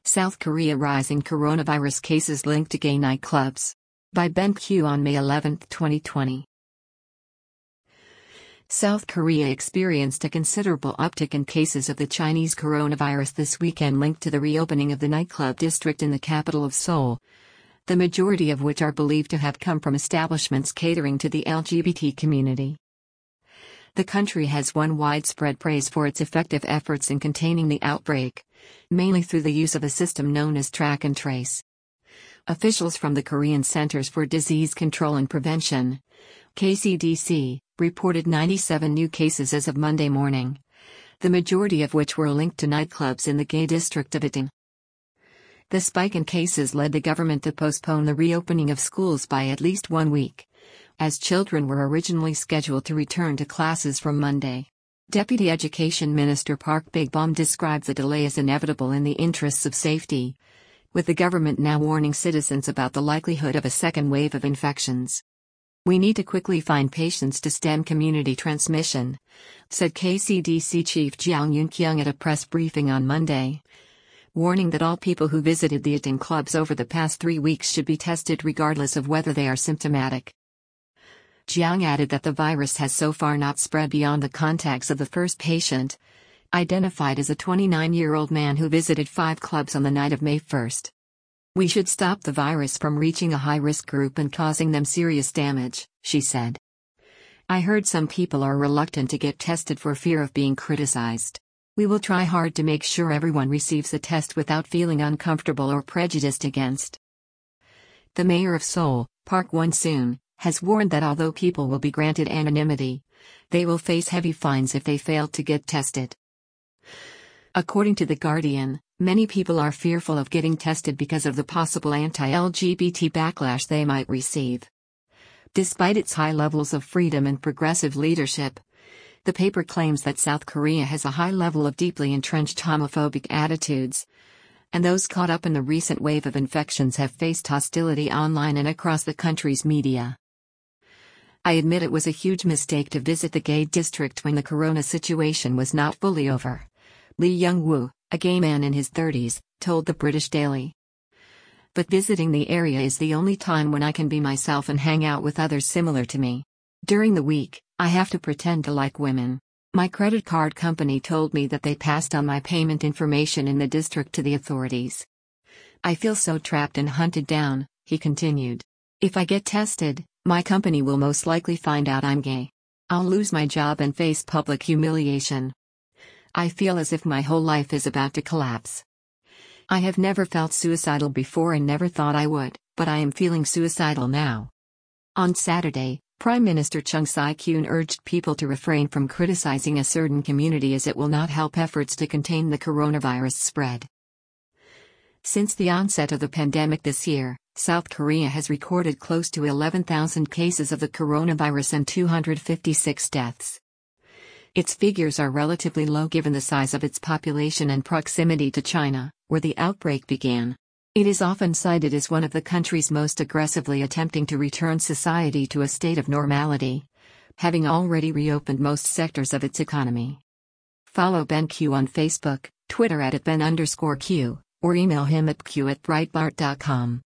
South Korea rising coronavirus cases linked to gay nightclubs. By Ben Q on May 11, 2020. South Korea experienced a considerable uptick in cases of the Chinese coronavirus this weekend linked to the reopening of the nightclub district in the capital of Seoul, the majority of which are believed to have come from establishments catering to the LGBT community. The country has won widespread praise for its effective efforts in containing the outbreak, mainly through the use of a system known as track and trace. Officials from the Korean Centers for Disease Control and Prevention, KCDC, reported 97 new cases as of Monday morning, the majority of which were linked to nightclubs in the gay district of Itaewon. The spike in cases led the government to postpone the reopening of schools by at least 1 week, as children were originally scheduled to return to classes from Monday. Deputy Education Minister Park Big-bom described the delay as inevitable in the interests of safety, with the government now warning citizens about the likelihood of a second wave of infections. "We need to quickly find patients to stem community transmission," said KCDC Chief Jiang Yun-kyung at a press briefing on Monday, warning that all people who visited the Itaewon clubs over the past 3 weeks should be tested regardless of whether they are symptomatic. Jiang added that the virus has so far not spread beyond the contacts of the first patient, identified as a 29-year-old man who visited 5 clubs on the night of May 1. "We should stop the virus from reaching a high-risk group and causing them serious damage," she said. "I heard some people are reluctant to get tested for fear of being criticized. We will try hard to make sure everyone receives the test without feeling uncomfortable or prejudiced against." The mayor of Seoul, Park Won-soon, has warned that although people will be granted anonymity, they will face heavy fines if they fail to get tested. According to The Guardian, many people are fearful of getting tested because of the possible anti-LGBT backlash they might receive. Despite its high levels of freedom and progressive leadership, the paper claims that South Korea has a high level of deeply entrenched homophobic attitudes, and those caught up in the recent wave of infections have faced hostility online and across the country's media. "I admit it was a huge mistake to visit the gay district when the corona situation was not fully over," Lee Young-woo, a gay man in his 30s, told the British Daily. "But visiting the area is the only time when I can be myself and hang out with others similar to me. During the week, I have to pretend to like women. My credit card company told me that they passed on my payment information in the district to the authorities. I feel so trapped and hunted down," he continued. "If I get tested, my company will most likely find out I'm gay. I'll lose my job and face public humiliation. I feel as if my whole life is about to collapse. I have never felt suicidal before and never thought I would, but I am feeling suicidal now." On Saturday, Prime Minister Chung Si-kyun urged people to refrain from criticizing a certain community as it will not help efforts to contain the coronavirus spread. Since the onset of the pandemic this year, South Korea has recorded close to 11,000 cases of the coronavirus and 256 deaths. Its figures are relatively low given the size of its population and proximity to China, where the outbreak began. It is often cited as one of the countries most aggressively attempting to return society to a state of normality, having already reopened most sectors of its economy. Follow Ben Q on Facebook, Twitter @Ben_Q, or email him at q@breitbart.com.